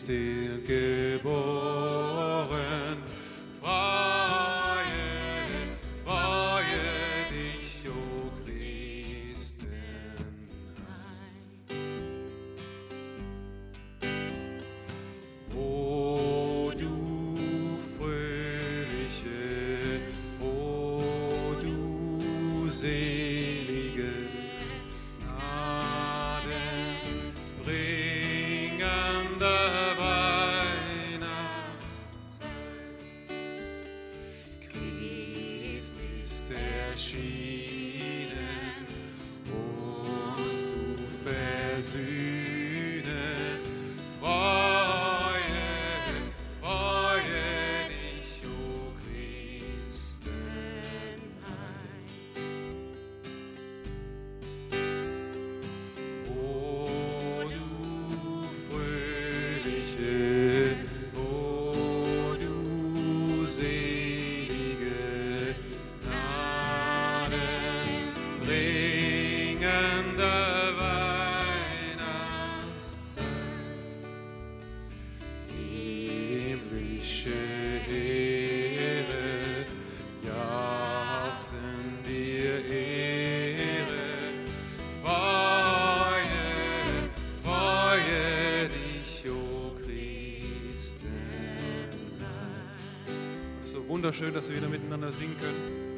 dir geboren. Freue dich, o Christenheit. O du fröhliche, o du selige, gnadenbringende Weihnachtszeit. Christ ist erschienen, uns zu versöhnen. Freue dich, o Christenheit. O du fröhliche, o du selige, gnadenbringende Weihnachtszeit. Himmlische Heere jauchzen dir Ehre. Freue dich, o Christenheit. So wunderschön, dass wir wieder miteinander singen können.